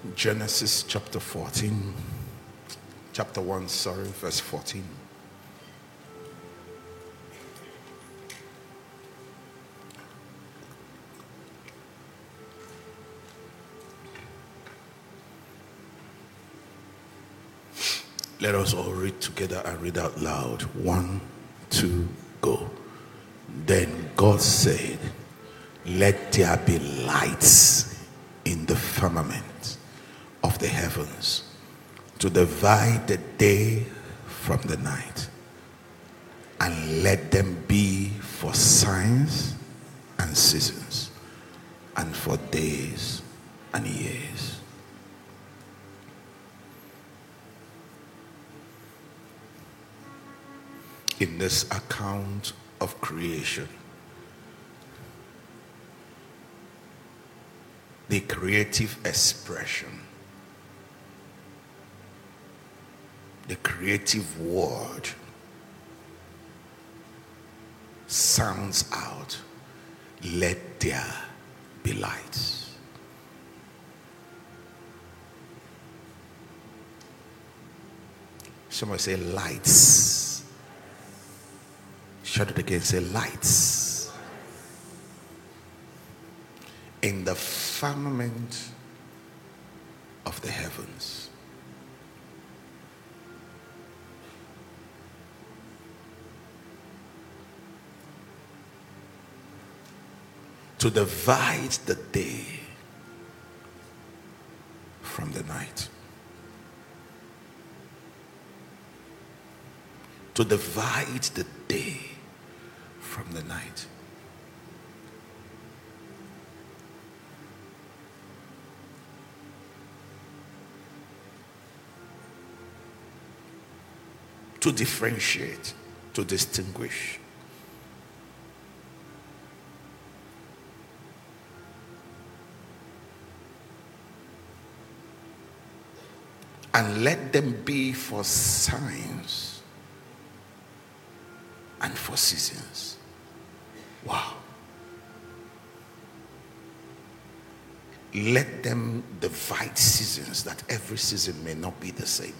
Genesis chapter 14, chapter 1, verse 14. Let us all read together and read out loud. 1, 2, go. Then God said, let there be lights in the firmament of the heavens to divide the day from the night, and let them be for signs and seasons, and for days and years. In this account of creation, the creative expression, the creative word sounds out, let there be lights. Somebody say lights. Shout it again, say lights. In the firmament of the heavens. To divide the day from the night. To divide the day from the night. To differentiate, to distinguish. And let them be for signs and for seasons. Wow. Let them divide seasons, that every season may not be the same.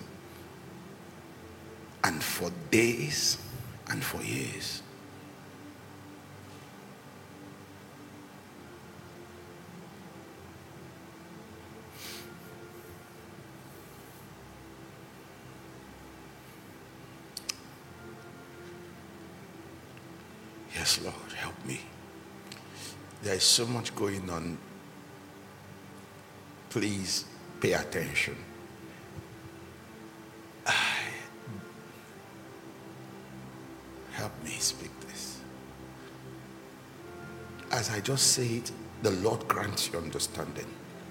And for days and for years. Yes, Lord, help me. There is so much going on. Please pay attention. Help me speak this. As I just said, the Lord grants you understanding.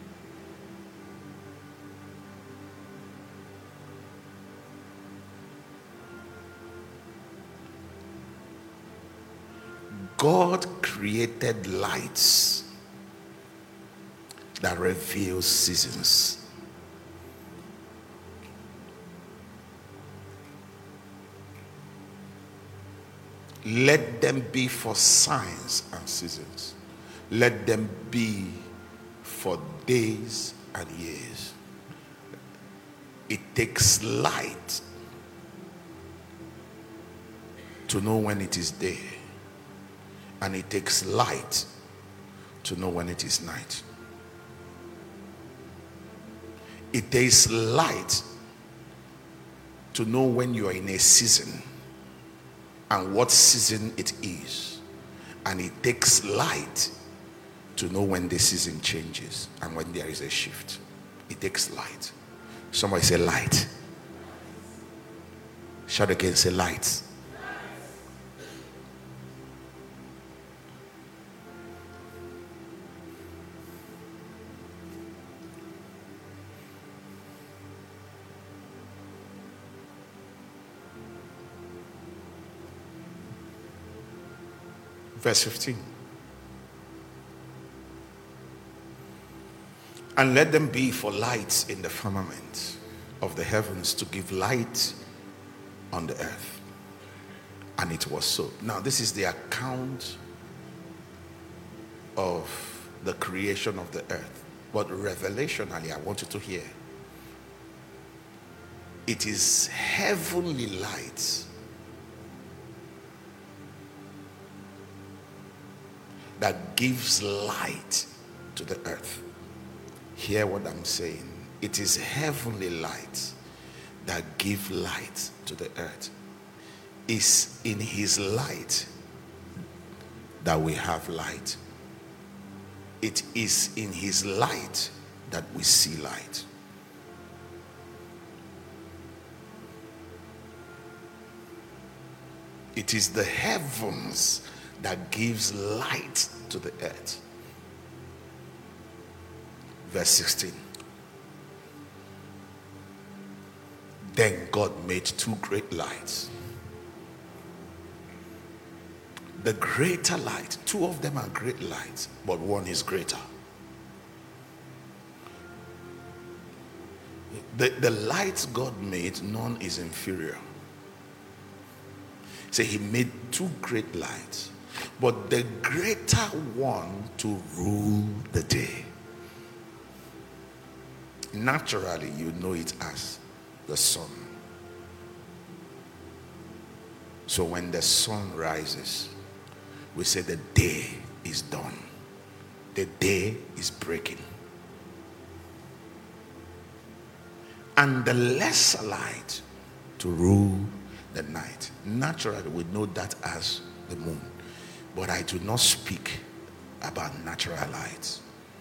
God created lights that reveal seasons. Let them be for signs and seasons. Let them be for days and years. It takes light to know when it is day. And it takes light to know when it is night. It takes light to know when you are in a season and what season it is. And it takes light to know when the season changes and when there is a shift. It takes light. Somebody say light. Shout again, say light. Verse 15. And let them be for lights in the firmament of the heavens to give light on the earth. And it was so. Now this is the account of the creation of the earth. But revelationally, I want you to hear. It is heavenly light that gives light to the earth. Hear what I'm saying. It is heavenly light that gives light to the earth. It's in his light that we have light. It is in his light that we see light. It is the heavens that gives light to the earth. Verse 16. Then God made two great lights. The greater light, two of them are great lights, but one is greater. The lights God made, none is inferior. So he made two great lights, but the greater one to rule the day. Naturally, you know it as the sun. So when the sun rises, we say the day is done. The day is breaking. And the lesser light to rule the night. Naturally, we know that as the moon. But I do not speak about natural lights.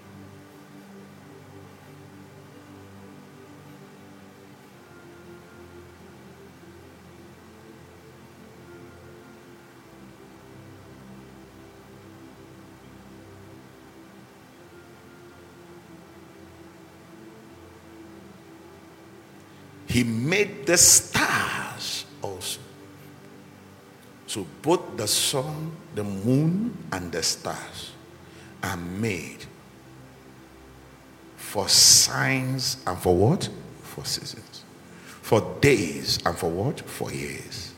He made the stars also. So both the sun, the moon, and the stars are made for signs and for what? For seasons. For days and for what? For years.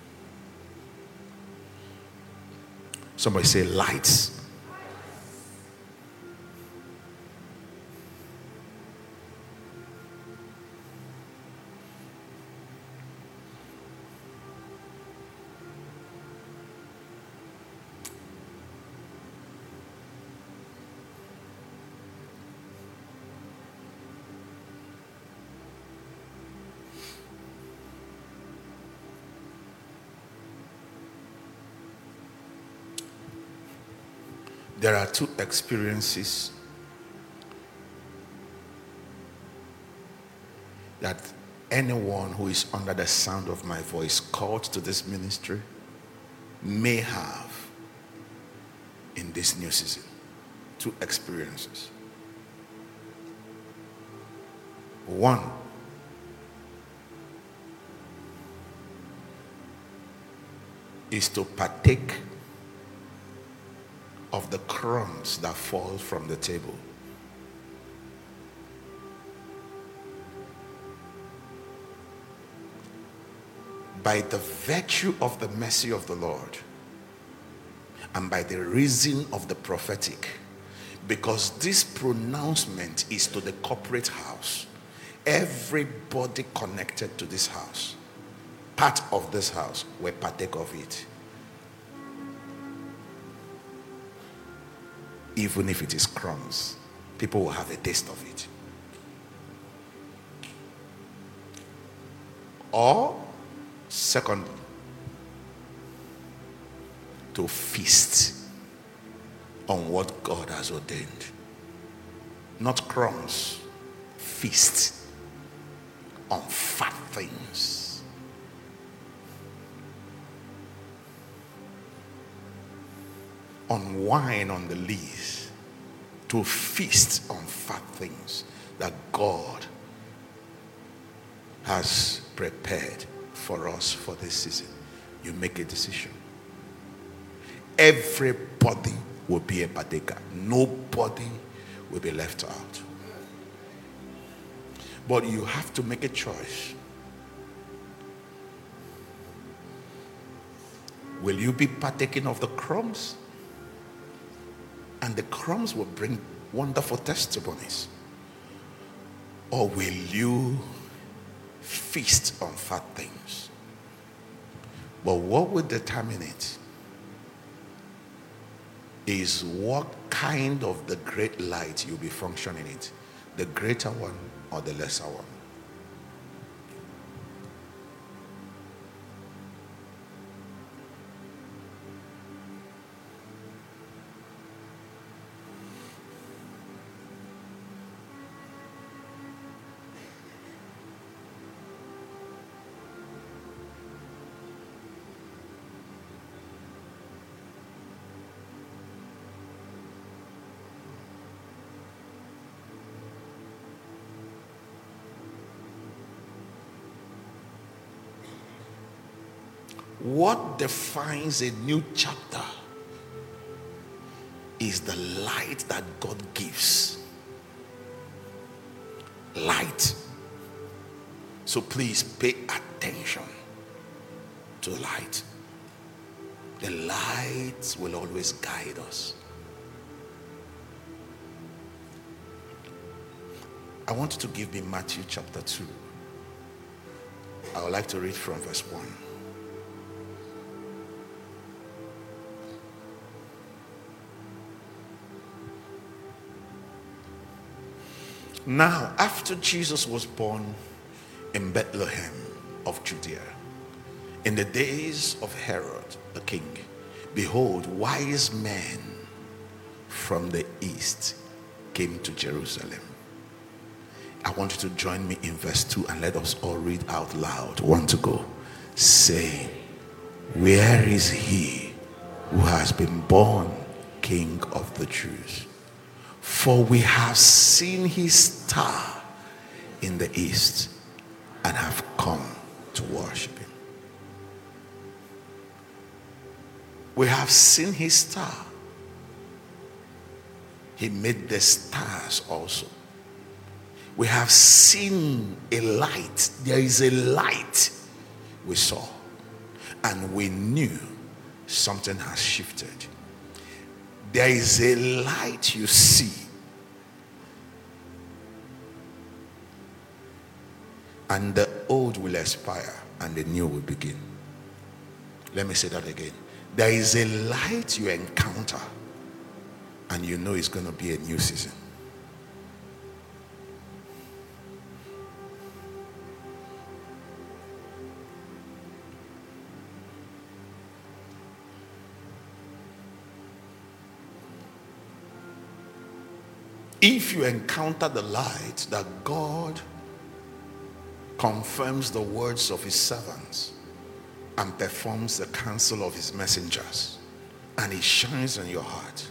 Somebody say lights. There are two experiences that anyone who is under the sound of my voice called to this ministry may have in this new season. Two experiences. One, is to partake of the crumbs that fall from the table. By the virtue of the mercy of the Lord and by the reason of the prophetic, because this pronouncement is to the corporate house. Everybody connected to this house, part of this house, will partake of it. Even if it is crumbs, people will have a taste of it. Or, secondly, to feast on what God has ordained. Not crumbs, feast on fat things. On wine on the lees, to feast on fat things that God has prepared for us for this season. You make a decision. Everybody will be a partaker. Nobody will be left out. But you have to make a choice. Will you be partaking of the crumbs? And the crumbs will bring wonderful testimonies. Or will you feast on fat things? But what will determine it is what kind of the great light you'll be functioning in, the greater one or the lesser one. What defines a new chapter is the light that God gives. Light. So please pay attention to light. The light will always guide us. I want you to give me Matthew chapter 2. I would like to read from verse 1. Now, after Jesus was born in Bethlehem of Judea, in the days of Herod the king, behold, wise men from the east came to Jerusalem. I want you to join me in verse 2 and let us all read out loud. 1 to go. Say, where is he who has been born King of the Jews? For we have seen his star in the east and have come to worship him. We have seen his star. He made the stars also. We have seen a light. There is a light we saw. And we knew something has shifted. There is a light you see. And the old will expire and the new will begin. Let me say that again. There is a light you encounter and you know it's going to be a new season. If you encounter the light that God confirms the words of his servants and performs the counsel of his messengers, and it shines in your heart,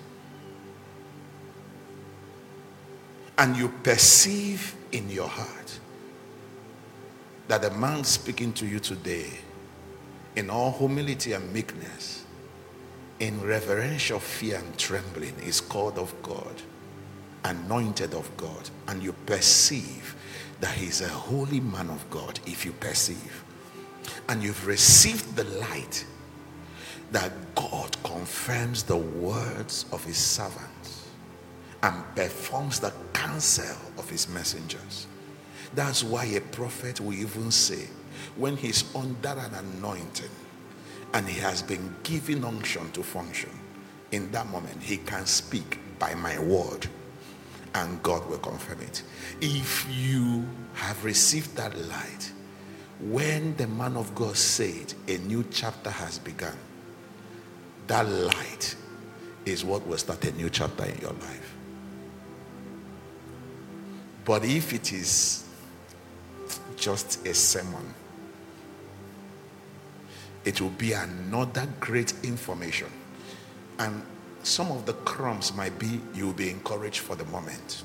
and you perceive in your heart that the man speaking to you today, in all humility and meekness, in reverential fear and trembling, is called of God, anointed of God, and you perceive that he's a holy man of God. If you perceive and you've received the light that God confirms the words of his servants and performs the counsel of his messengers, that's why a prophet will even say, when he's under an anointing and he has been given unction to function, in that moment he can speak by my word and God will confirm it. If you have received that light, when the man of God said a new chapter has begun, that light is what will start a new chapter in your life. But if it is just a sermon, it will be another great information, and some of the crumbs might be you will be encouraged for the moment.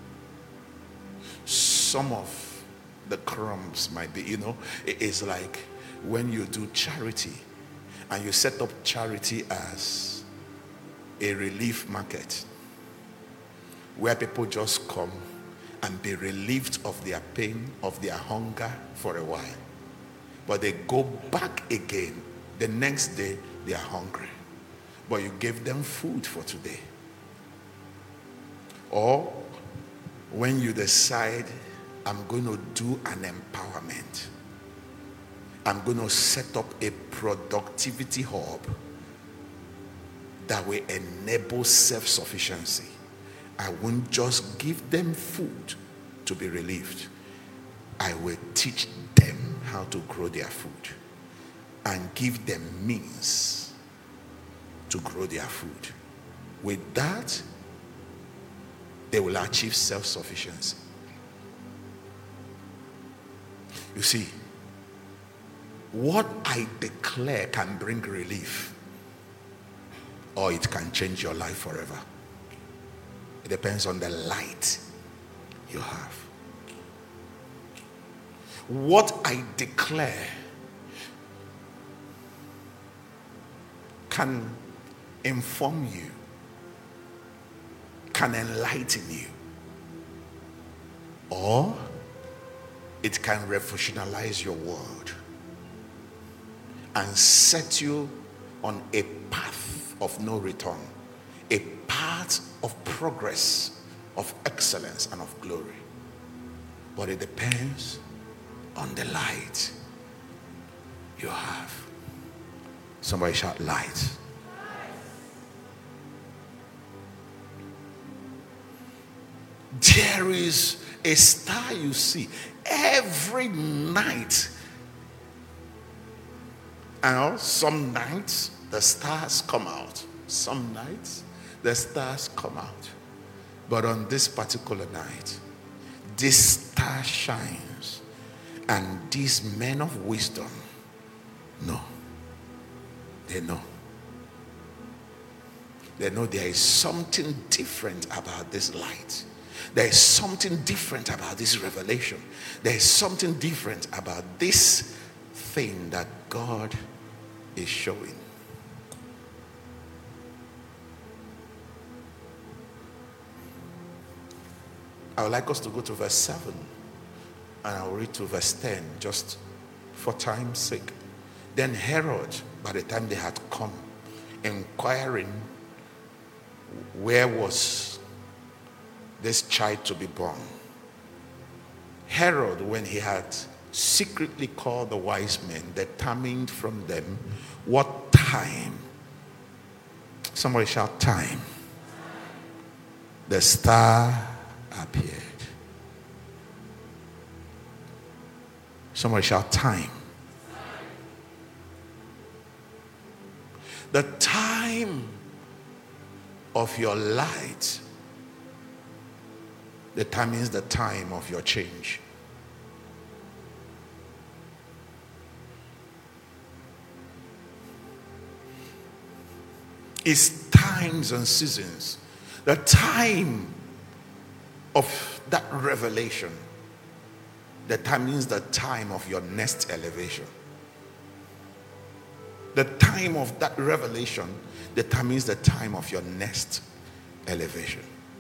Some of the crumbs might be, it's like when you do charity and you set up charity as a relief market where people just come and be relieved of their pain, of their hunger for a while, but they go back again the next day. They are hungry, but you gave them food for today. Or when you decide I'm going to do an empowerment. I'm going to set up a productivity hub that will enable self-sufficiency. I won't just give them food to be relieved. I will teach them how to grow their food and give them means to grow their food. With that, they will achieve self-sufficiency. You see, what I declare can bring relief, or it can change your life forever. It depends on the light you have. What I declare can inform you, can enlighten you, or it can revolutionize your world and set you on a path of no return, a path of progress, of excellence, and of glory. But it depends on the light you have. Somebody shout light. There is a star you see every night. And some nights the stars come out. Some nights the stars come out. But on this particular night, this star shines. And these men of wisdom know. They know. They know there is something different about this light. There is something different about this revelation. There is something different about this thing that God is showing. I would like us to go to verse 7 and I'll read to verse 10 just for time's sake. Then Herod, by the time they had come, inquiring where was this child to be born. Herod, when he had secretly called the wise men, determined from them what time. Somebody shout time. The star appeared. Somebody shout time. The time of your light determines the time of your change. It's times and seasons. The time of that revelation determines the time of your next elevation. The time of that revelation determines the time of your next elevation.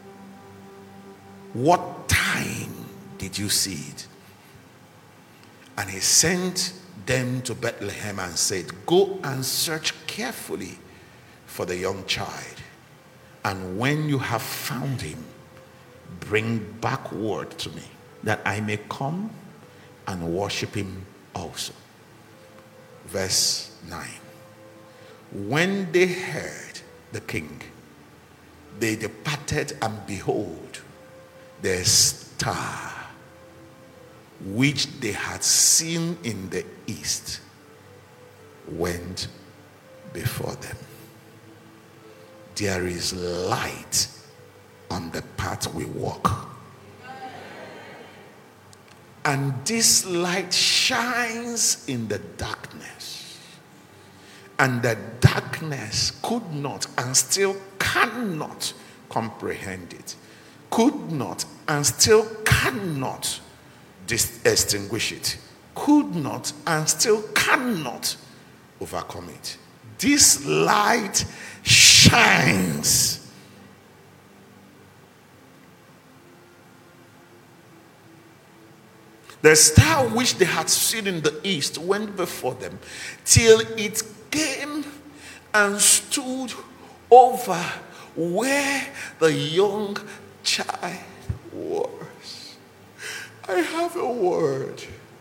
What time did you see it? And he sent them to Bethlehem and said, go and search carefully for the young child. And when you have found him, bring back word to me, that I may come and worship him also. Verse 9. When they heard the king, they departed, and behold, the star which they had seen in the east went before them. There is light on the path we walk. And this light shines in the darkness. And the darkness could not and still cannot comprehend it. Could not and still cannot extinguish it. Could not and still cannot overcome it. This light shines. The star which they had seen in the east went before them till it came and stood over where the young child was. I have a word.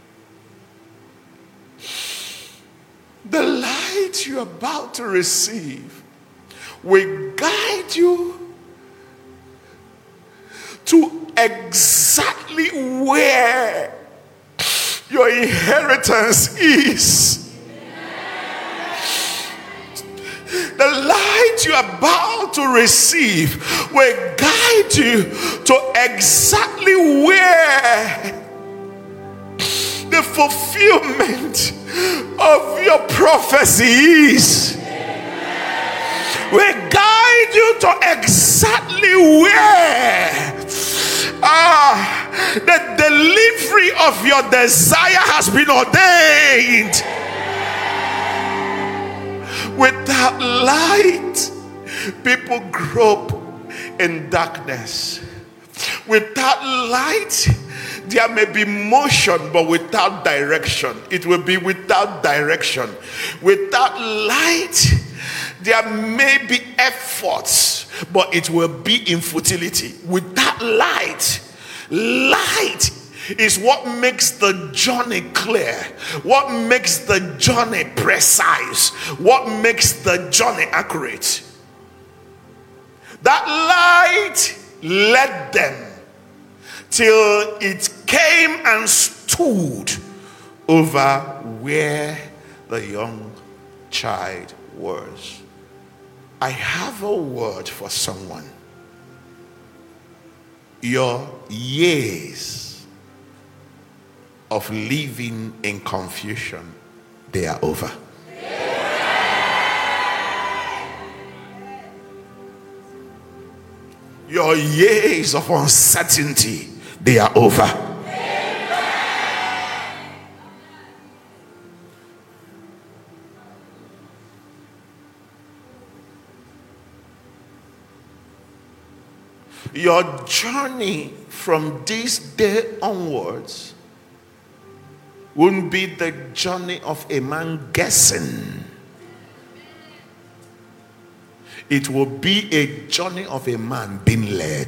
The light you're about to receive will guide you to exactly where your inheritance is. The light you're about to receive will guide you to exactly where the fulfillment of your prophecy is. Will guide you to exactly where the delivery of your desire has been ordained. Without light, people grope in darkness. Without light, there may be motion, but without direction. It will be without direction. Without light, there may be efforts, but it will be in futility. Without light, light is what makes the journey clear, what makes the journey precise, what makes the journey accurate. That light led them till it came and stood over where the young child was. I have a word for someone. Your years of living in confusion, they are over. Your years of uncertainty, they are over. Your journey from this day onwards won't be the journey of a man guessing. It will be a journey of a man being led.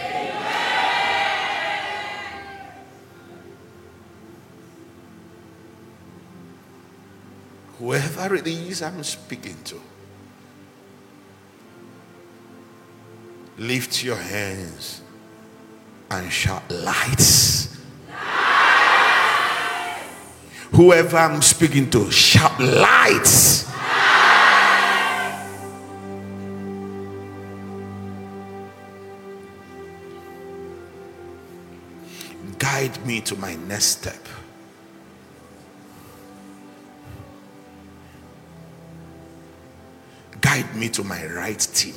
Whoever it is I'm speaking to, lift your hands and shout, lights. Whoever I'm speaking to, shout, lights. Guide me to my next step. Guide me to my right team.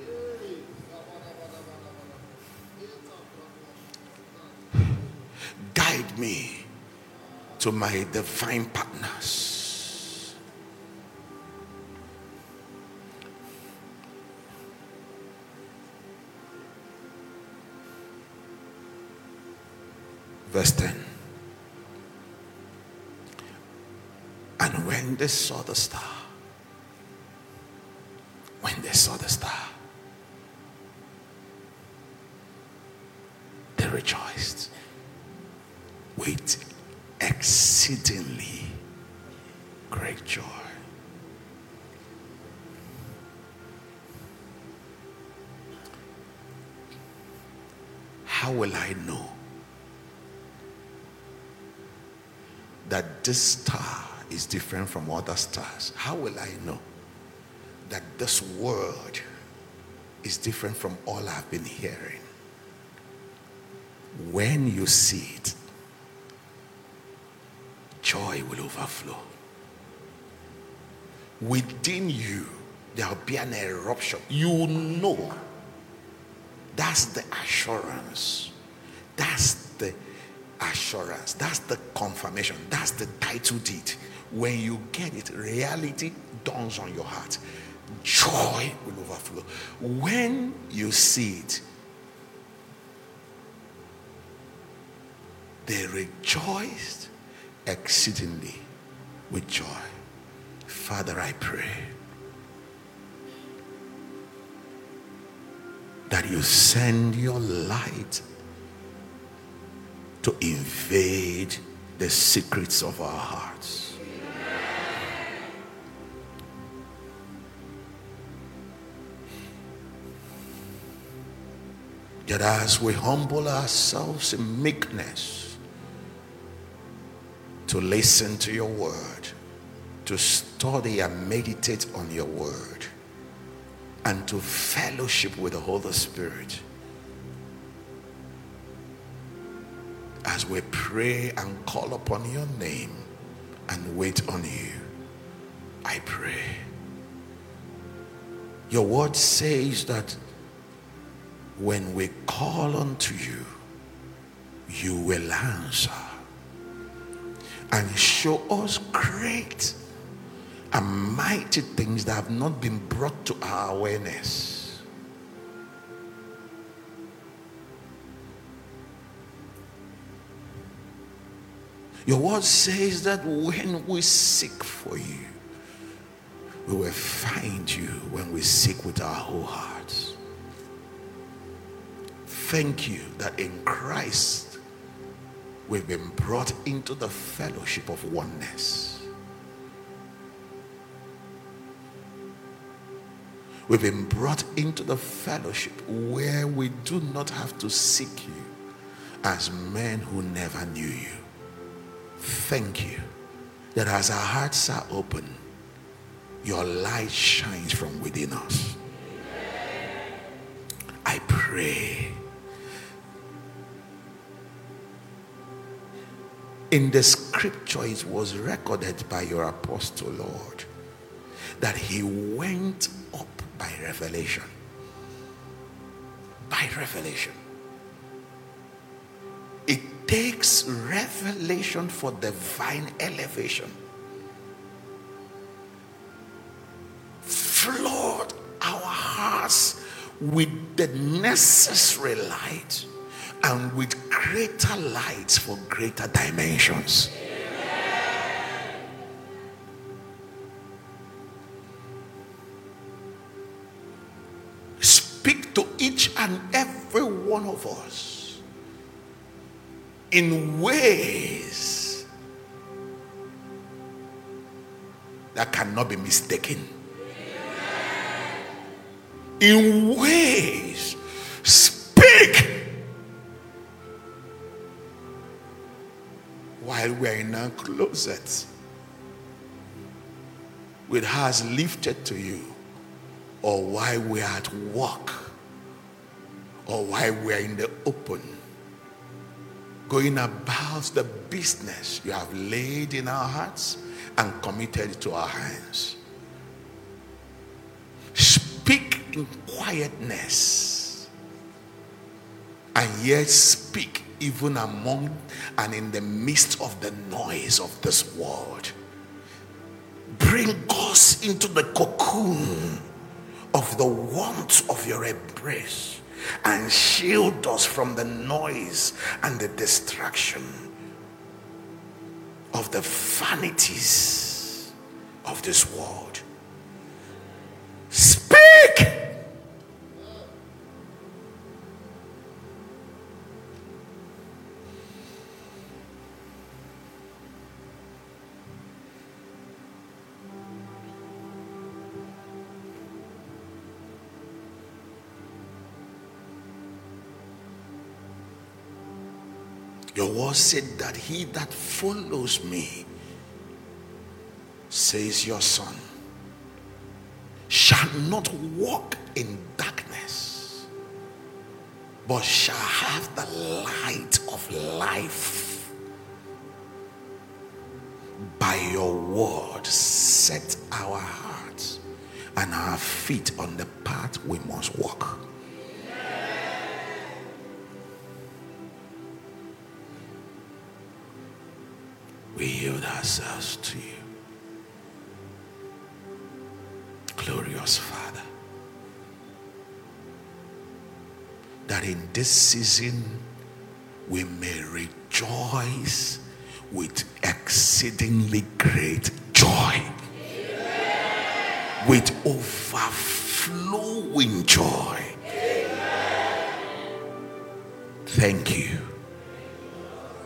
Guide me to my divine partners. Verse 10. And when they saw the star, they rejoiced with exceedingly great joy. How will I know that this star is different from other stars? How will I know that this word is different from all I've been hearing? When you see it, joy will overflow. Within you, there will be an eruption. You know. That's the assurance. That's the assurance. That's the confirmation. That's the title deed. When you get it, reality dawns on your heart. Joy will overflow. When you see it, they rejoiced exceedingly with joy. Father, I pray that you send your light to invade the secrets of our hearts. That as we humble ourselves in meekness to listen to your word, to study and meditate on your word, and to fellowship with the Holy Spirit, as we pray and call upon your name and wait on you, I pray. Your word says that when we call unto you, you will answer and show us great and mighty things that have not been brought to our awareness. Your word says that when we seek for you, we will find you when we seek with our whole hearts. Thank you that in Christ we've been brought into the fellowship of oneness. We've been brought into the fellowship where we do not have to seek you as men who never knew you. Thank you that as our hearts are open, your light shines from within us. I pray in the scripture it was recorded by your apostle, Lord, that he went up by revelation. By revelation. It takes revelation for divine elevation. Flood our hearts with the necessary light and with greater lights for greater dimensions. Speak to each and every one of us in ways that cannot be mistaken. In ways, speak while we are in our closet with hearts lifted to you, or while we are at work, or while we are in the open, going about the business you have laid in our hearts and committed to our hands. Speak in quietness, and yet speak even among and in the midst of the noise of this world. Bring us into the cocoon of the warmth of your embrace and shield us from the noise and the distraction of the vanities of this world. Speak. Your word said that he that follows me, says your son, shall not walk in darkness, but shall have the light of life. By your word, set our hearts and our feet on the path we must walk. We yield ourselves to you, glorious Father, that in this season we may rejoice with exceedingly great joy. Amen. With overflowing joy. Amen. Thank you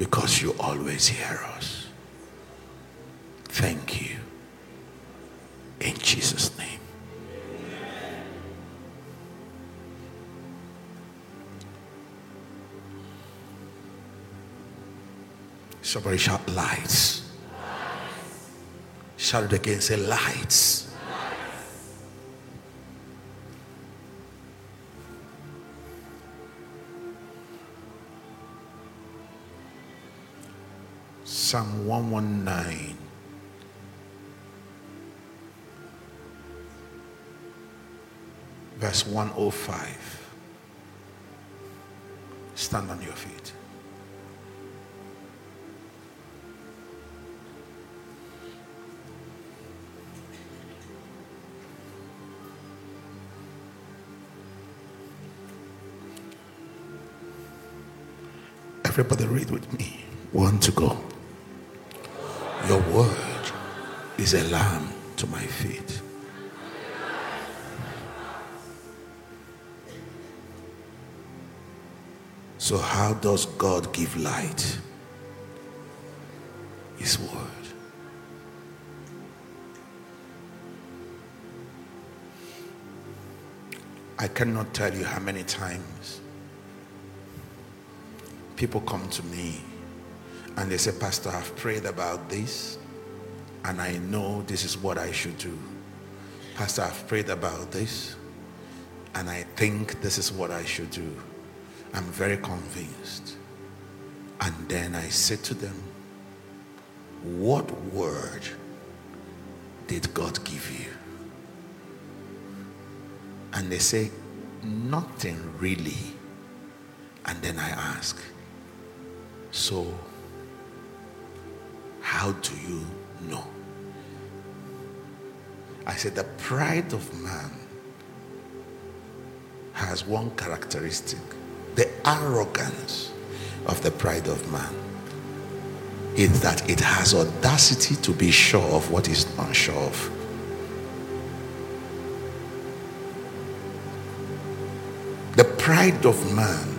because you always hear us. Thank you. In Jesus' name. Somebody shout lights. Shout it again, say lights. Psalm 119. Verse 105. Stand on your feet. Everybody read with me. 1 to go. Your word is a lamp to my feet. So how does God give light? His word. I cannot tell you how many times people come to me and they say, Pastor, I've prayed about this and I know this is what I should do. Pastor, I've prayed about this and I think this is what I should do. I'm very convinced. And then I say to them, what word did God give you? And they say, nothing really. And then I ask, so how do you know? I said, the pride of man has one characteristic. The arrogance of the pride of man is that it has audacity to be sure of what is not sure of. The pride of man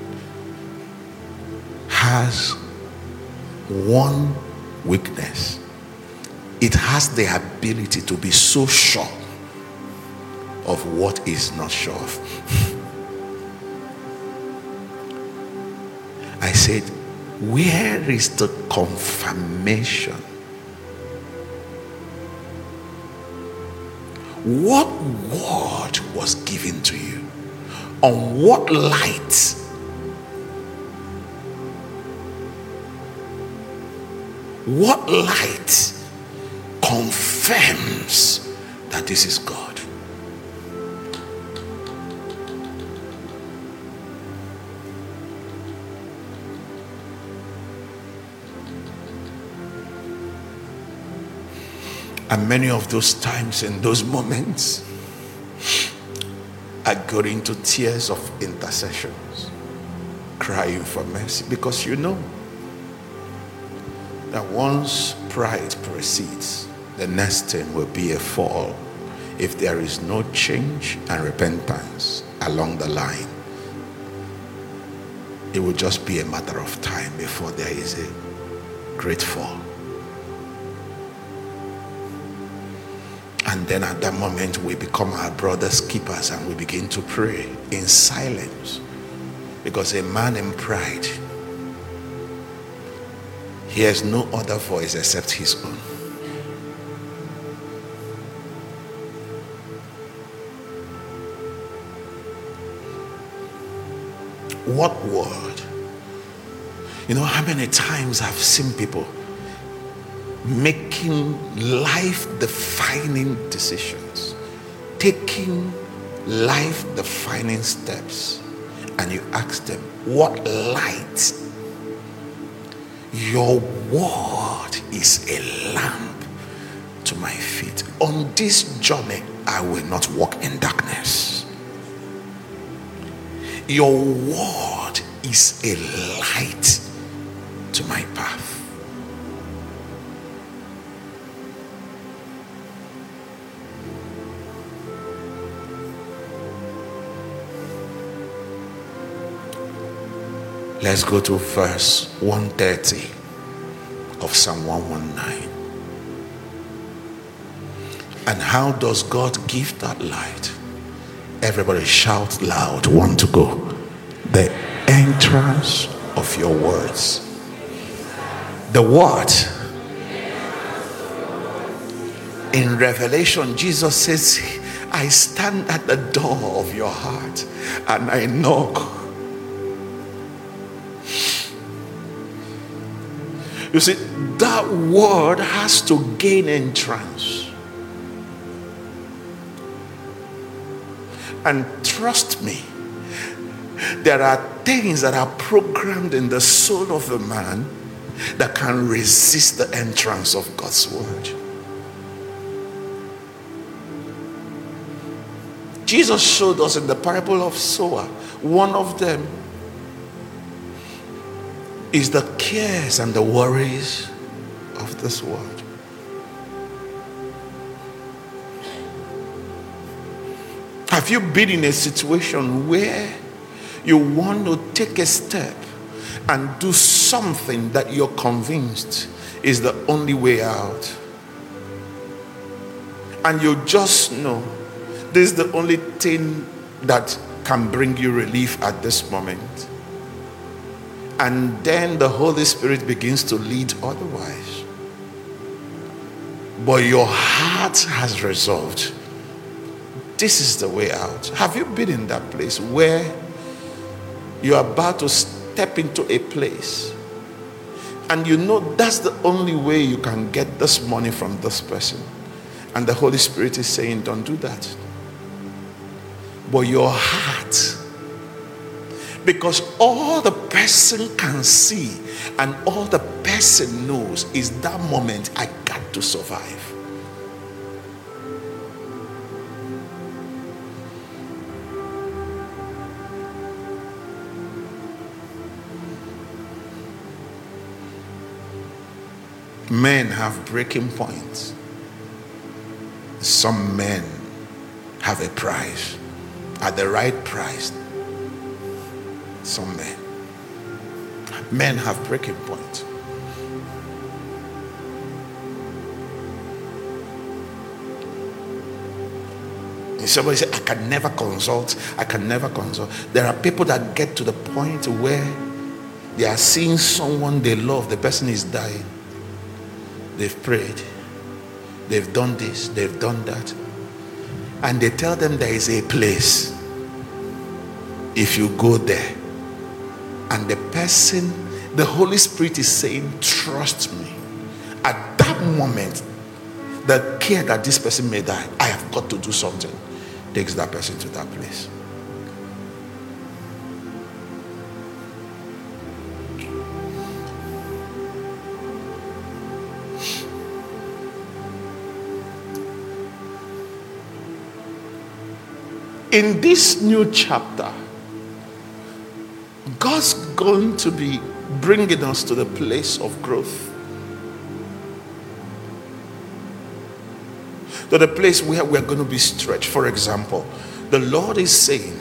has one weakness. It has the ability to be so sure of what is not sure of. I said, where is the confirmation? What word was given to you? On what light? What light confirms that this is God? And many of those times and those moments, I got into tears of intercessions, crying for mercy, because you know that once pride proceeds, the next thing will be a fall if there is no change and repentance along the line. It will just be a matter of time before there is a great fall. And then at that moment, we become our brother's keepers and we begin to pray in silence. Because a man in pride hears no other voice except his own. What word? You know how many times I've seen people making life-defining decisions, taking life-defining steps, and you ask them, what light? Your word is a lamp to my feet. On this journey, I will not walk in darkness. Your word is a light to my path. Let's go to verse 130 of Psalm 119. And how does God give that light? Everybody shout loud. One to go. The entrance of your words. The what? In Revelation, Jesus says, I stand at the door of your heart and I knock. You see, that word has to gain entrance. And trust me, there are things that are programmed in the soul of the man that can resist the entrance of God's word. Jesus showed us in the parable of sower, one of them is the cares and the worries of this world. Have you been in a situation where you want to take a step and do something that you're convinced is the only way out? And you just know this is the only thing that can bring you relief at this moment. And then the Holy Spirit begins to lead otherwise. But your heart has resolved, this is the way out. Have you been in that place where you're about to step into a place and you know that's the only way you can get this money from this person, and the Holy Spirit is saying, don't do that? But your heart, because all the person can see and all the person knows is that moment, I got to survive. Men have breaking points. Some men have a price, at the right price. Some men have breaking points. And somebody say, I can never consult. There are people that get to the point where they are seeing someone they love, the person is dying. They've prayed, they've done this, they've done that, and they tell them there is a place. If you go there, and the person, the Holy Spirit is saying, trust me. At that moment, the care that this person may die, I have got to do something, takes that person to that place. In this new chapter, God's going to be bringing us to the place of growth, to the place where we're going to be stretched. For example, the Lord is saying,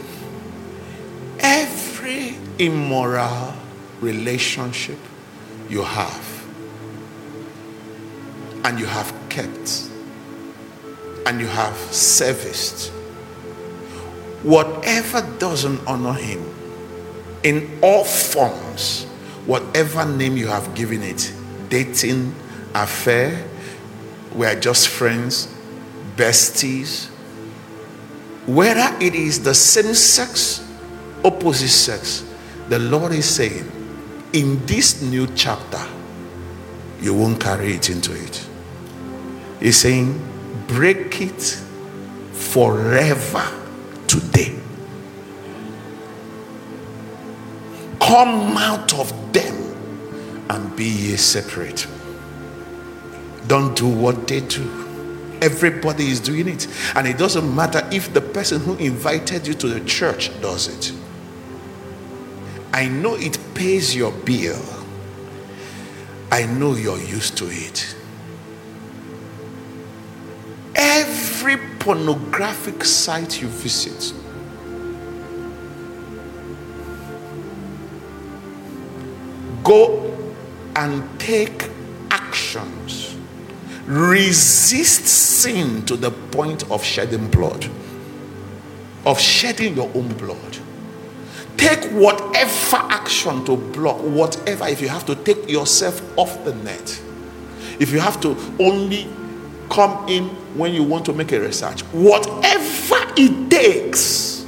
every immoral relationship you have, and you have kept, and you have serviced, whatever doesn't honor him, in all forms, whatever name you have given it, dating, affair, we are just friends, besties, whether it is the same sex, opposite sex, the Lord is saying, in this new chapter, you won't carry it into it. He's saying, break it forever. Today, come out of them and be ye separate. Don't do what they do. Everybody is doing it, and it doesn't matter if the person who invited you to the church does it. I know it pays your bill. I know you're used to it. Every pornographic site you visit, Go and take actions. Resist sin to the point of shedding blood, of shedding your own blood. Take whatever action to block, whatever. If you have to take yourself off the net, if you have to only come in when you want to make a research, whatever it takes,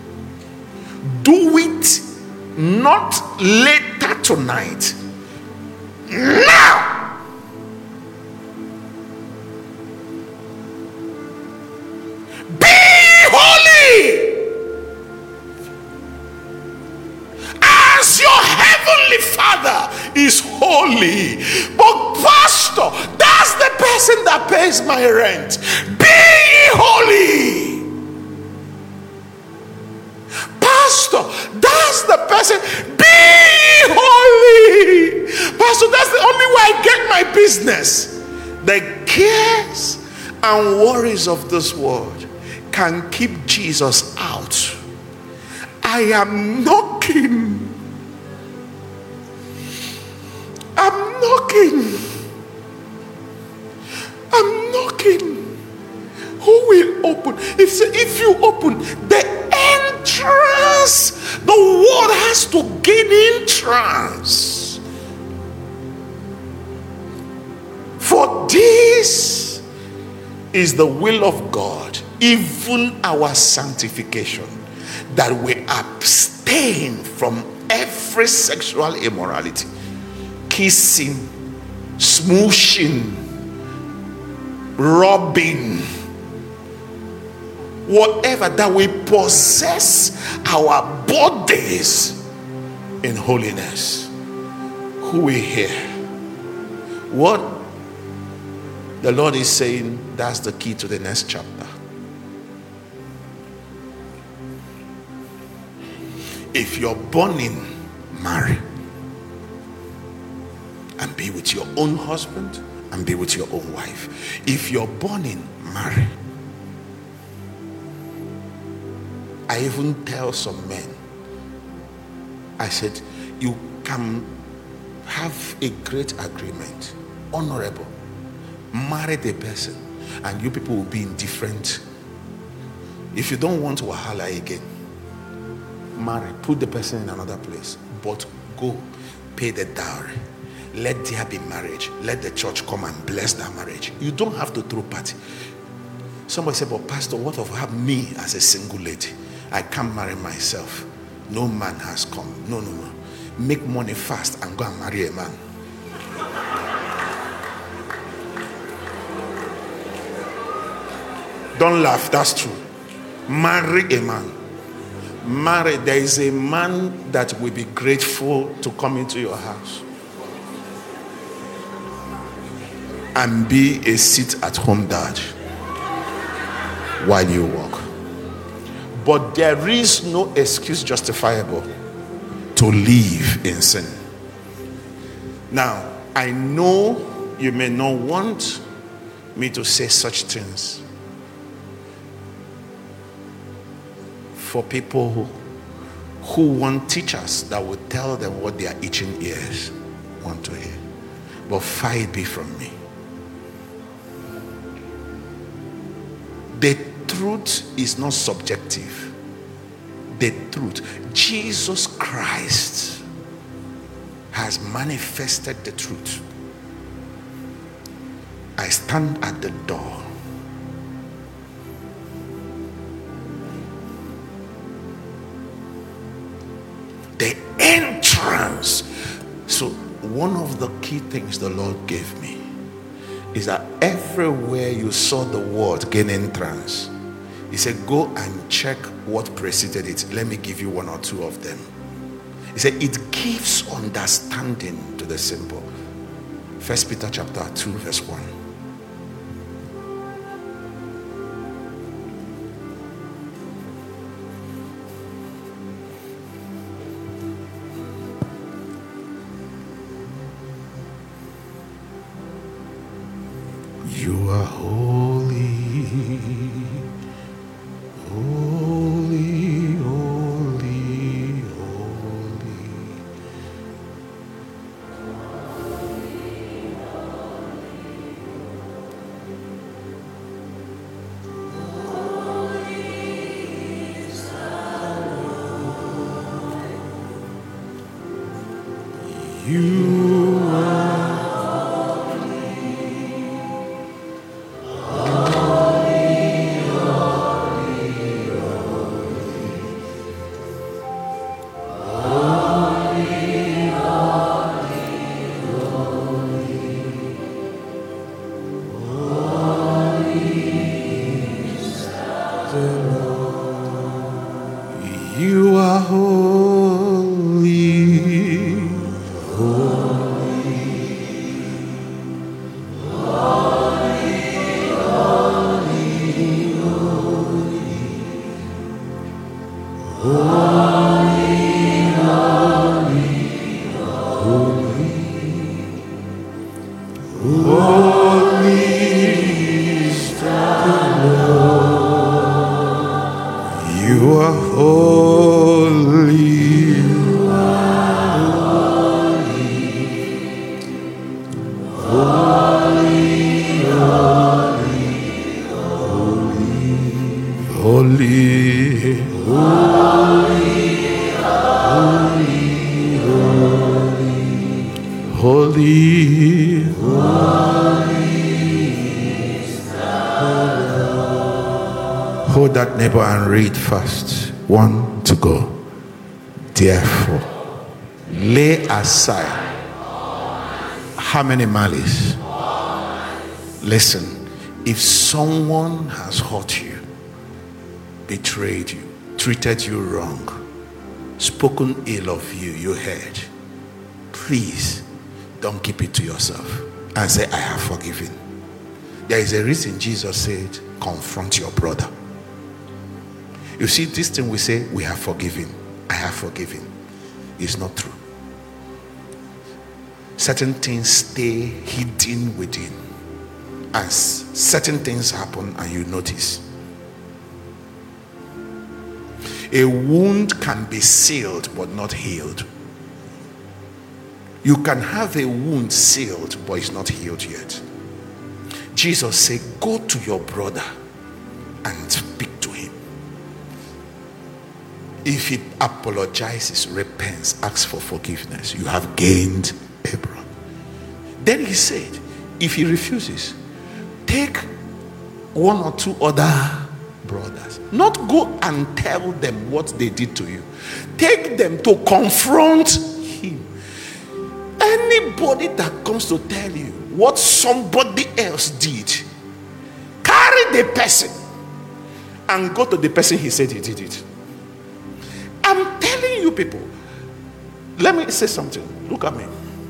do it, not later tonight, now. Be holy as your heavenly Father is holy. But pastor, that's the person that pays my rent. Be holy. Pastor, that's the person. Be holy. Pastor, that's the only way I get my business. The cares and worries of this world can keep Jesus out. I am knocking. I'm knocking. I'm knocking. Who will open? If you open the entrance, the world has to gain entrance. For this is the will of God, even our sanctification, that we abstain from every sexual immorality, kissing, smooshing, robbing, whatever, that we possess our bodies in holiness. Who we hear? What the Lord is saying, that's the key to the next chapter. If you're born in, marry and be with your own husband and be with your own wife. If you're born in, marry. I even tell some men, I said, you can have a great agreement, honorable, marry the person, and you people will be indifferent. If you don't want wahala again, marry, put the person in another place, but go pay the dowry. Let there be marriage. Let the church come and bless that marriage. You don't have to throw party. Somebody said, but pastor, what of me as a single lady? I can't marry myself. No man has come. No. Make money fast and go and marry a man. Don't laugh, that's true. Marry a man. Marry. There is a man that will be grateful to come into your house and be a sit-at-home dad while you work. But there is no excuse justifiable to live in sin. Now, I know you may not want me to say such things for people who want teachers that will tell them what their itching ears want to hear. But far it be from me. The truth is not subjective. The truth, Jesus Christ has manifested the truth. I stand at the door. The entrance. So one of the key things the Lord gave me is that everywhere you saw the word gain entrance, he said, go and check what preceded it. Let me give you one or two of them. He said, it gives understanding to the simple. 1 Peter chapter 2 verse 1. You are holy, holy, holy, holy. You are You are holy, you are holy. Holy, holy, hold that neighbor and read fast. 1 to go. Therefore, lay aside. How many malice? Listen, if someone has hurt you, betrayed you, treated you wrong, spoken ill of you, you heard, please don't keep it to yourself and say, I have forgiven. There is a reason Jesus said, confront your brother. You see, this thing we say, we have forgiven, I have forgiven, is not true. Certain things stay hidden within, and certain things happen and you notice. A wound can be sealed but not healed. You can have a wound sealed but it's not healed yet. Jesus said, go to your brother and speak to him. If he apologizes, repents, asks for forgiveness, you have gained a brother. Then he said, if he refuses, take one or two other brothers. Not go and tell them what they did to you. Take them to confront him. Anybody that comes to tell you what somebody else did, carry the person and go to the person he said he did it. I'm telling you people, let me say something. Look at me.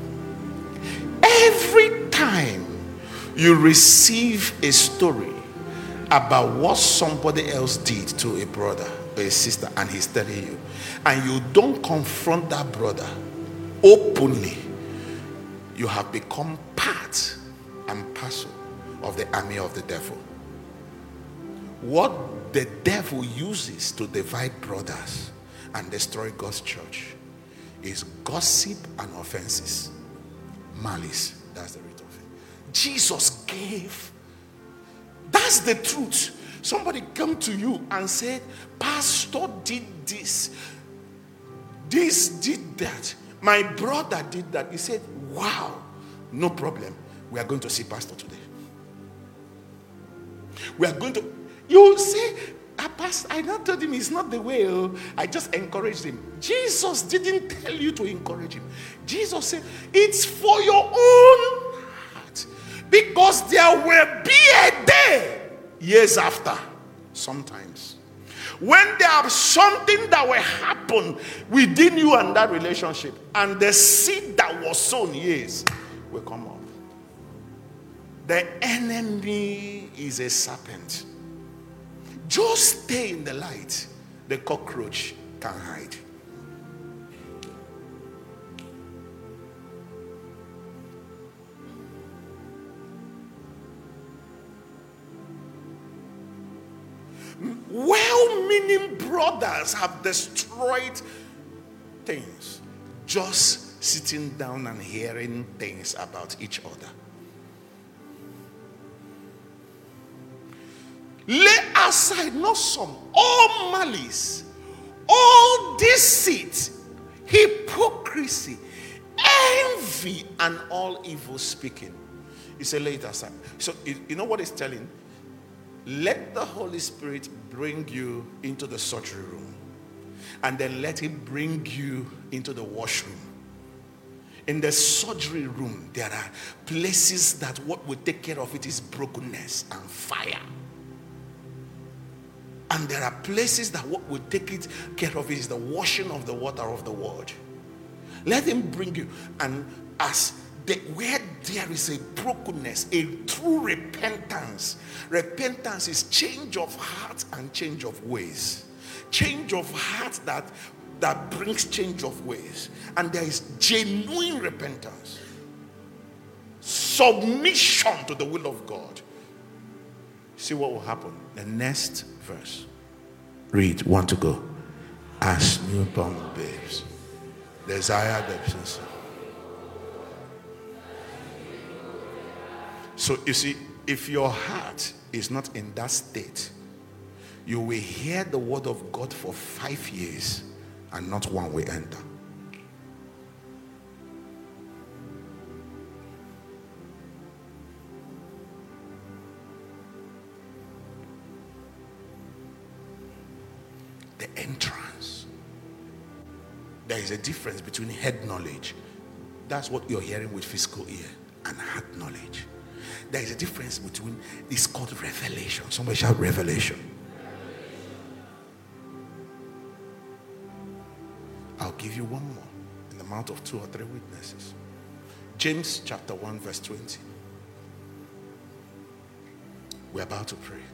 Every time you receive a story about what somebody else did to a brother or a sister and he's telling you, and you don't confront that brother openly, you have become part and parcel of the army of the devil. What the devil uses to divide brothers and destroy God's church is gossip and offenses. Malice, that's the root of it. Jesus gave. That's the truth. Somebody come to you and said, Pastor did this did that, my brother did that. He said, wow, no problem, we are going to see Pastor today. We are going to, you say, Pastor, I not told him it's not the way. I just encouraged him. Jesus didn't tell you to encourage him. Jesus said, it's for your own heart, because there will be a day years after, sometimes, when there is something that will happen within you and that relationship, and the seed that was sown years will come up. The enemy is a serpent. Just stay in the light. The cockroach can hide. Well-meaning brothers have destroyed things just sitting down and hearing things about each other. Lay aside not some, all malice, all deceit, hypocrisy, envy and all evil speaking. You say lay it aside. So you know what it's telling? Let the Holy Spirit bring you into the surgery room, and then let him bring you into the washroom. In the surgery room, there are places that what will take care of it is brokenness and fire. And there are places that what will take care of it is the washing of the water of the word. Let him bring you. And where there is a brokenness, a true repentance. Repentance is change of heart and change of ways. Change of heart that brings change of ways. And there is genuine repentance. Submission to the will of God. See what will happen. The next verse. Read. 1 to go. As newborn babes, desire the peace. So you see, if your heart is not in that state, you will hear the word of God for 5 years and not one will enter. The entrance. There is a difference between head knowledge. That's what you're hearing with physical ear, and heart knowledge. There is a difference between, it's called revelation. Somebody shout revelation. I'll give you one more. In the mouth of 2 or 3 witnesses. James chapter 1 verse 20. We're about to pray.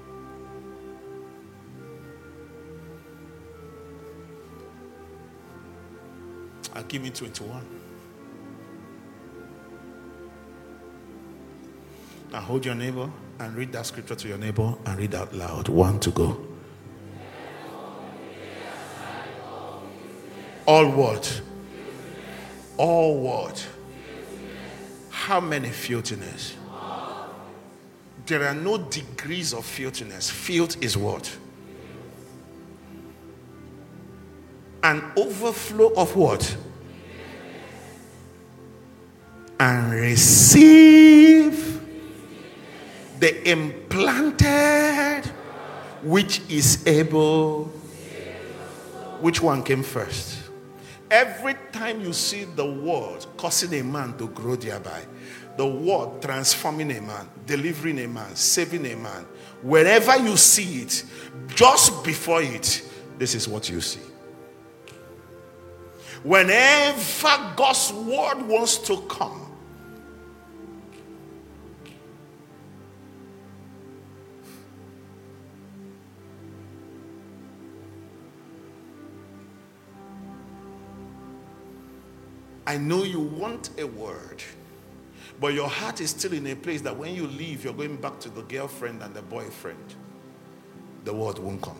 I'll give you 21. Now hold your neighbor and read that scripture to your neighbor and read out loud. 1 to go. All what? All what? How many filthiness? There are no degrees of filthiness. Filth is what? An overflow of what? And receive the implanted, which is able. Which one came first? Every time you see the word causing a man to grow thereby, the word transforming a man, delivering a man, saving a man, wherever you see it, just before it, this is what you see. Whenever God's word wants to come, I know you want a word, but your heart is still in a place that when you leave, you're going back to the girlfriend and the boyfriend. The word won't come.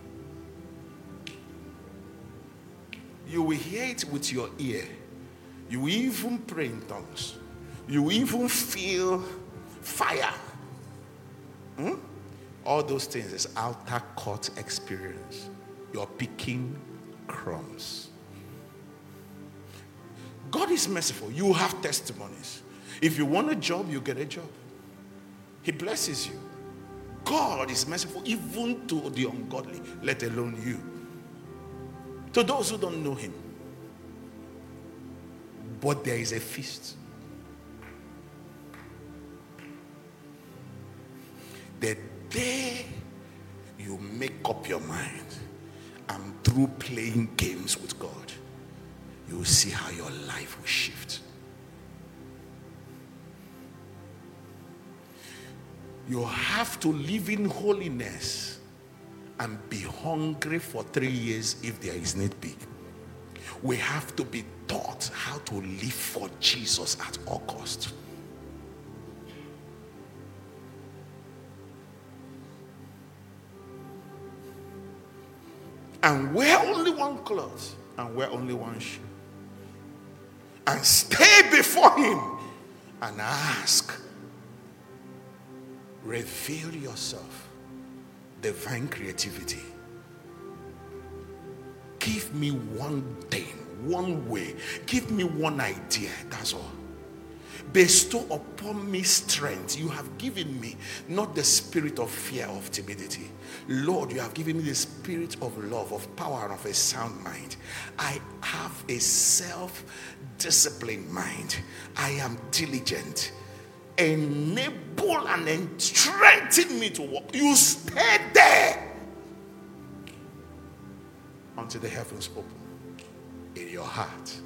You will hear it with your ear. You will even pray in tongues. You will even feel fire. All those things is outer court experience. You're picking crumbs. God is merciful. You have testimonies. If you want a job, you get a job. He blesses you. God is merciful even to the ungodly, let alone you. To those who don't know him. But there is a feast. The day you make up your mind and through playing games with God, you will see how your life will shift. You have to live in holiness and be hungry for 3 years if there is need be. We have to be taught how to live for Jesus at all costs. And wear only one cloth and wear only one shoe. And stay before him and ask, reveal yourself, divine creativity. Give me one thing, one way. Give me one idea. That's all. Bestow upon me strength. You have given me not the spirit of fear, of timidity. Lord, you have given me the spirit of love, of power, and of a sound mind. I have a self-disciplined mind. I am diligent. Enable and strengthen me to walk. You stay there until the heavens open in your heart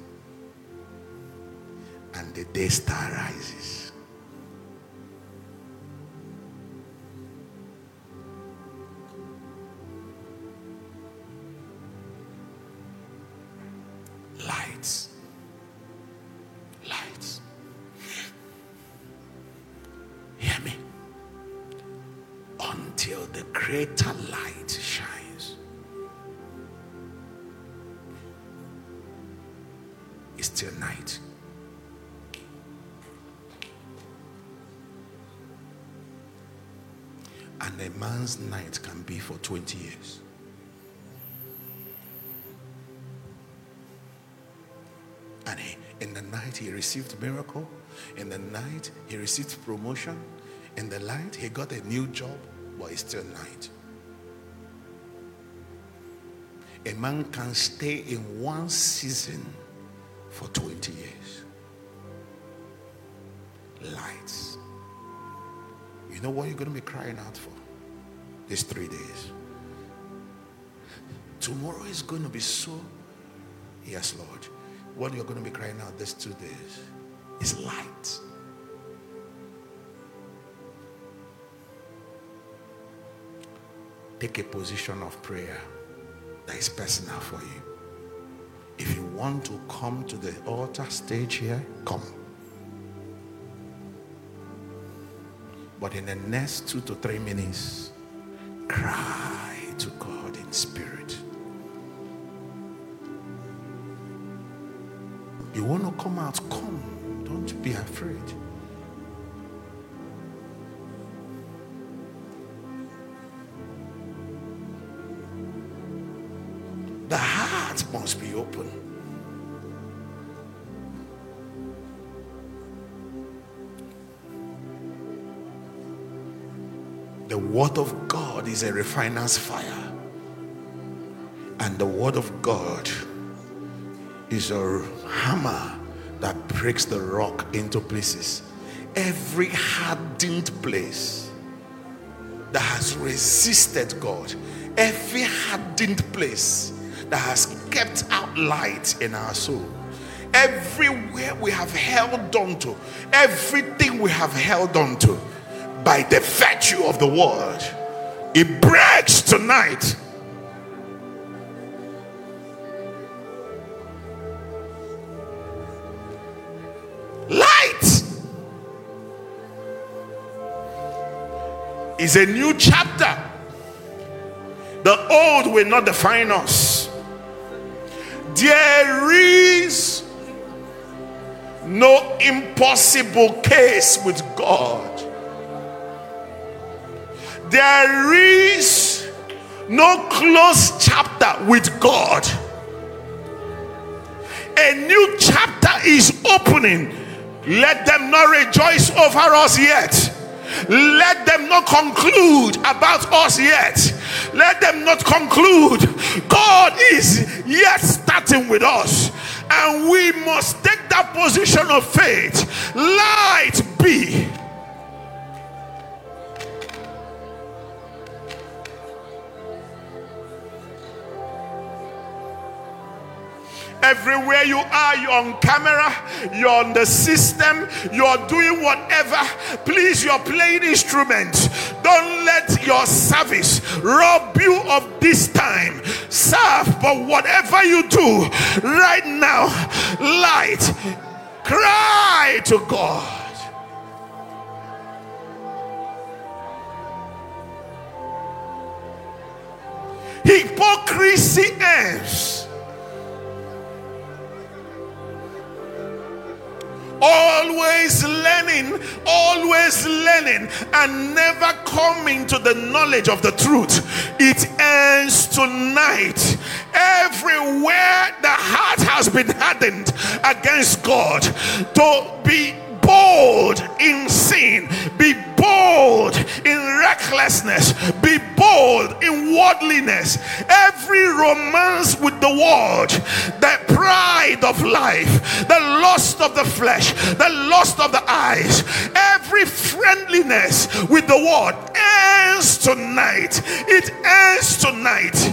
and the day star rises. Lights. Lights. Hear me. Until the greater light shines, it's still night. And a man's night can be for 20 years. And in the night he received miracle. In the night he received promotion. In the night he got a new job, but it's still night. A man can stay in one season for 20 years. Lights. You know what you're going to be crying out for these 3 days? Tomorrow is going to be so. Yes, Lord. What you're going to be crying out these 2 days is light. Take a position of prayer that is personal for you. If you want to come to the altar stage here, come. But in the next 2 to 3 minutes, cry to God in spirit. You want to come out, come. Don't be afraid. The heart must be open. The word of God is a refiner's fire. And the word of God is a hammer that breaks the rock into pieces. Every hardened place that has resisted God, every hardened place that has kept out light in our soul, everywhere we have held on to, everything we have held on to, by the virtue of the word, it breaks tonight. Light is a new chapter. The old will not define us. There is no impossible case with God. There is no closed chapter with God. A new chapter is opening. Let them not rejoice over us yet. Let them not conclude about us yet. Let them not conclude. God is yet starting with us, and we must take that position of faith. Light be. Everywhere you are, you're on camera, you're on the system, you're doing whatever. Please, you're playing instruments. Don't let your service rob you of this time. Serve, but whatever you do right now, light, cry to God. Hypocrisy ends always learning, and never coming to the knowledge of the truth. It ends tonight. Everywhere the heart has been hardened against God, to be bold in sin, be bold in recklessness, be bold in worldliness, every romance with the world, the pride of life, the lust of the flesh, the lust of the eyes, every friendliness with the world ends tonight. It ends tonight.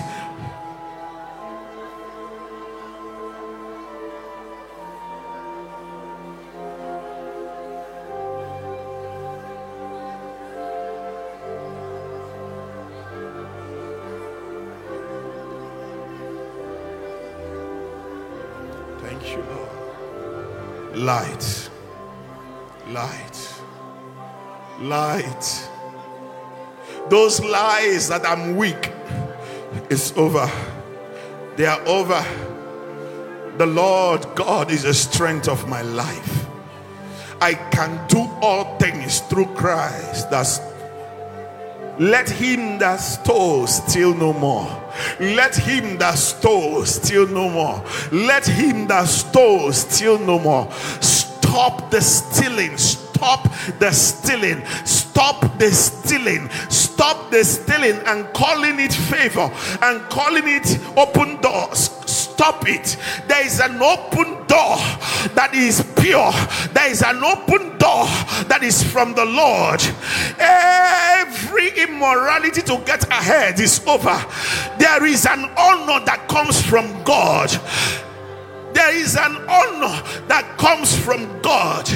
Thank you, Lord. Light, light, light. Those lies that I'm weak, it's over. They are over. The Lord God is the strength of my life. I can do all things through Christ. Let him that stole steal no more. Let him that stole steal no more. Let him that stole steal no more. Stop the stealing. Stop the stealing. Stop the stealing. Stop the stealing and calling it favor and calling it open doors. Stop it. There is an open door that is pure. There is an open door that is from the Lord. Every immorality to get ahead is over. There is an honor that comes from God. There is an honor that comes from God.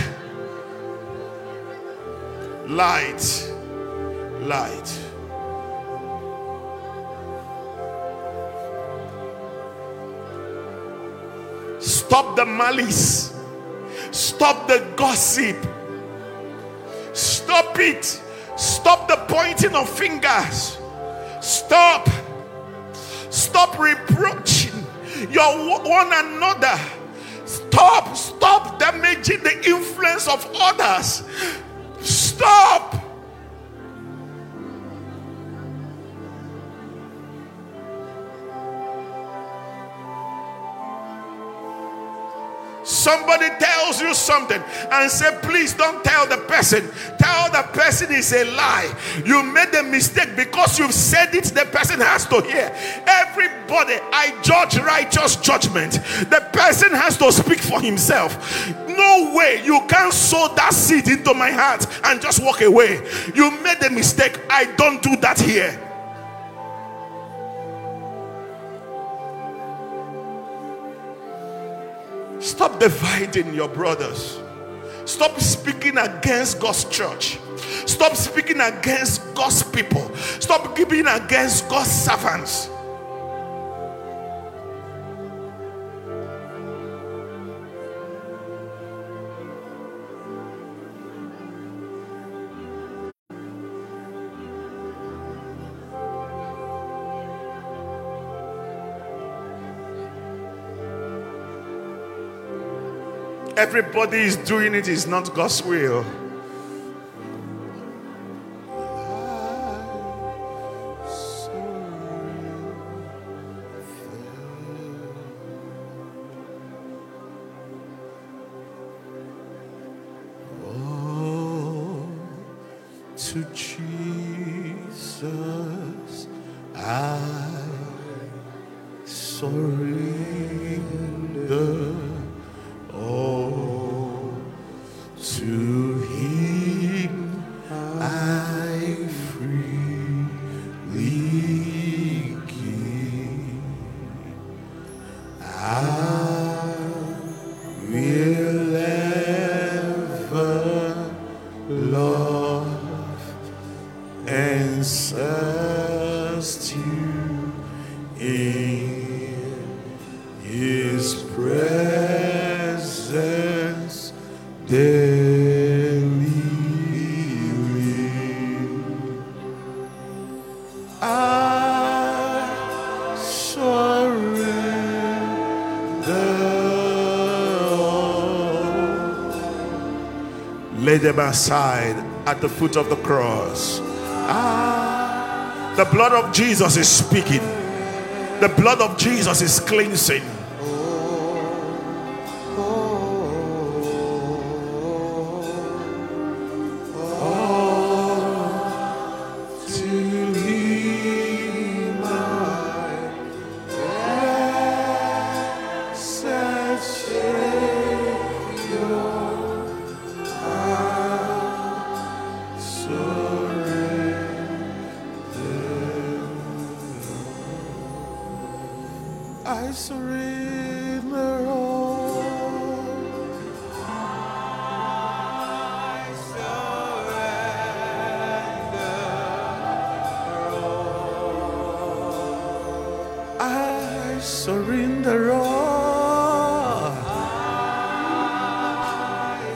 Light, light. Stop the malice. Stop the gossip. Stop it. Stop the pointing of fingers. Stop. Stop reproaching one another. Stop damaging the influence of others. Stop. Somebody tells you something and say, please don't tell the person. Tell the person it's a lie. You made a mistake. Because you've said it, the person has to hear. Everybody, I judge righteous judgment. The person has to speak for himself. No way you can't sow that seed into my heart and just walk away. You made a mistake. I don't do that here. Stop dividing your brothers. Stop speaking against God's church. Stop speaking against God's people. Stop giving against God's servants. Everybody is doing it, is not God's will. Oh, to Jesus I surrender. Oh, to him I freely give. I will ever love and thirst you in his presence daily. I surrender all Lay them aside at the foot of the cross. The blood of Jesus is speaking. The blood of Jesus is cleansing. I surrender all. I surrender all. I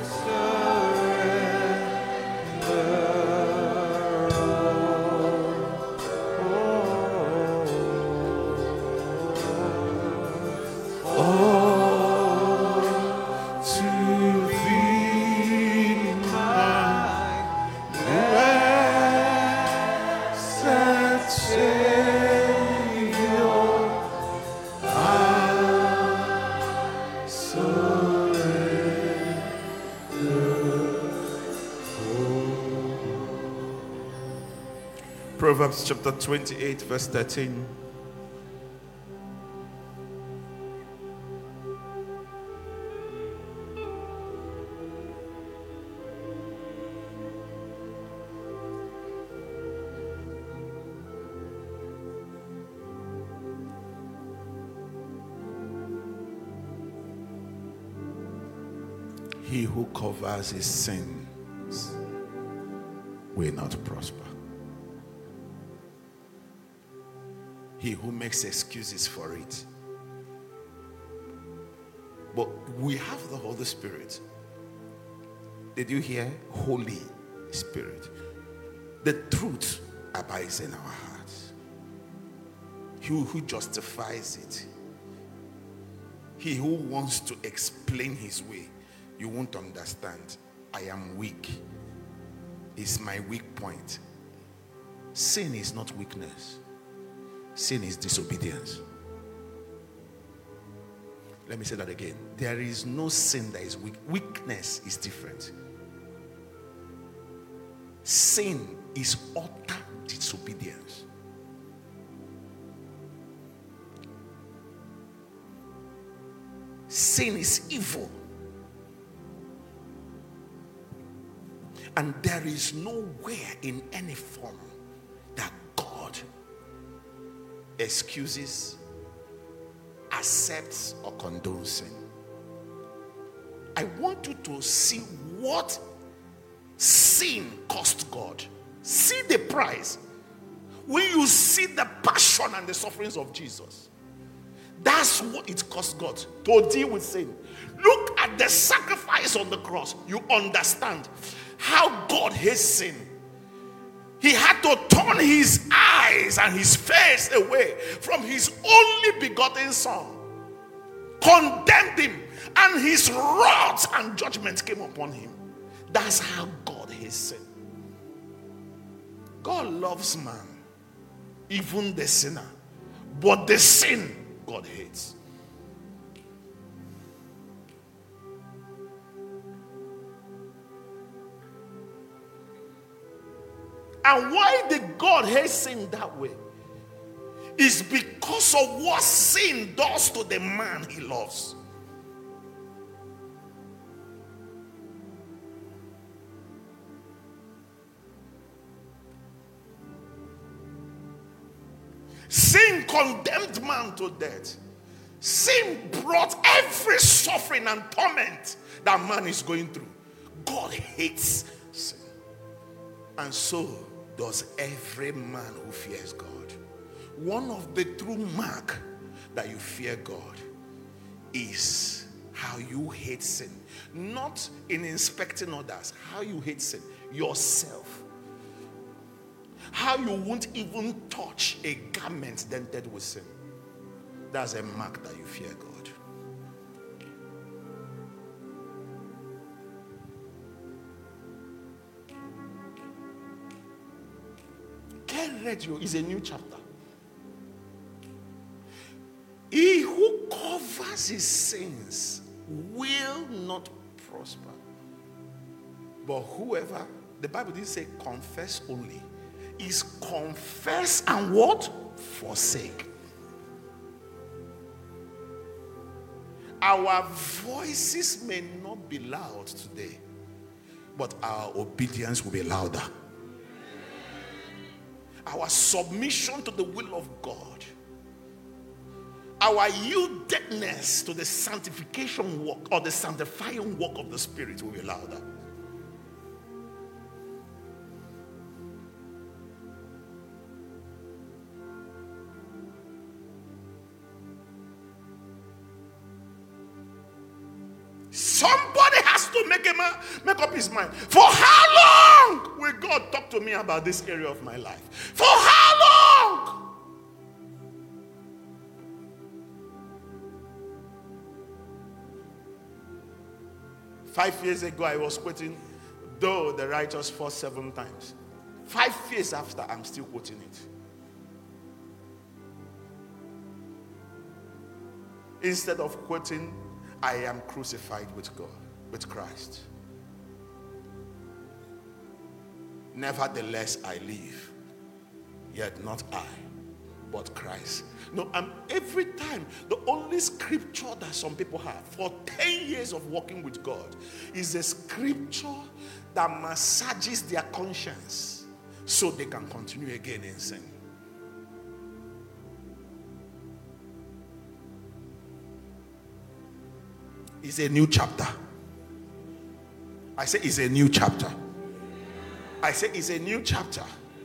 Proverbs chapter 28 verse 13. He who covers his sins will not prosper. He who makes excuses for it. But we have the Holy Spirit. Did you hear? Holy Spirit. The truth abides in our hearts. He who justifies it. He who wants to explain his way. You won't understand. I am weak. It's my weak point. Sin is not weakness. Sin is disobedience. Let me say that again. There is no sin that is weak. Weakness is different. Sin is utter disobedience. Sin is evil. And there is nowhere in any form that God excuses, accepts, or condones sin. I want you to see what sin cost God. See the price. When you see the passion and the sufferings of Jesus, that's what it cost God to deal with sin. Look at the sacrifice on the cross. You understand how God hates sin. He had to turn his eyes and his face away from his only begotten son, condemned him, and his wrath and judgment came upon him. That's how God hates sin. God loves man, even the sinner, but the sin God hates. And why did God hate sin that way? It's because of what sin does to the man he loves. Sin condemned man to death. Sin brought every suffering and torment that man is going through. God hates sin. And so does every man who fears God. One of the true mark that you fear God is how you hate sin. Not in inspecting others, how you hate sin. Yourself. How you won't even touch a garment dented with sin. That's a mark that you fear God. read you is a new chapter. He who covers his sins will not prosper. But whoever, the Bible didn't say confess only, is confess and what? Forsake. Our voices may not be loud today, but our obedience will be louder. Our submission to the will of God, our yieldedness to the sanctification work or the sanctifying work of the Spirit will be louder. Somebody has to make up his mind. For how long will God talk to me about this area of my life? For how long? Five years ago, I was quoting, though the righteous fall 7 times. 5 years after, I'm still quoting it. Instead of quoting, I am crucified with God, with Christ. Nevertheless, I live. Yet not I, but Christ. No, every time, the only scripture that some people have for 10 years of walking with God is a scripture that massages their conscience so they can continue again in sin. It's a new chapter. I say it's a new chapter. I say it's a new chapter.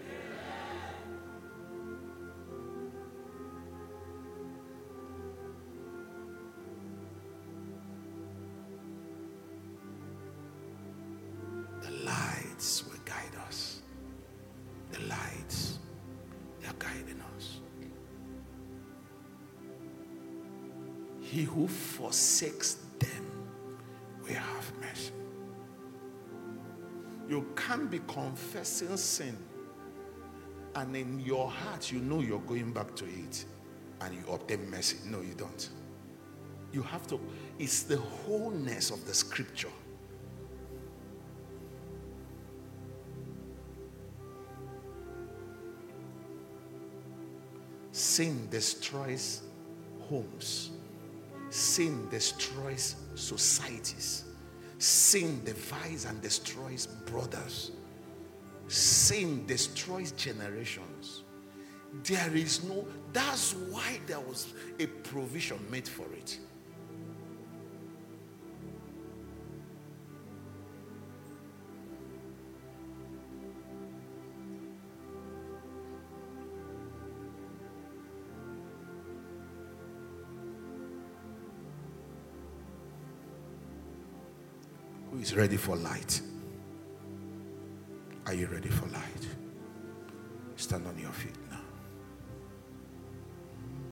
The lights will guide us. The lights, they are guiding us. He who forsakes them will have mercy. You can't be confessing sin and in your heart you know you're going back to it and you obtain mercy. No, you don't. You have to, it's the wholeness of the scripture. Sin destroys homes. Sin destroys societies. Sin divides and destroys brothers. Sin destroys generations. There is no, that's why there was a provision made for it. Who is ready for light? Are you ready for light? Stand on your feet.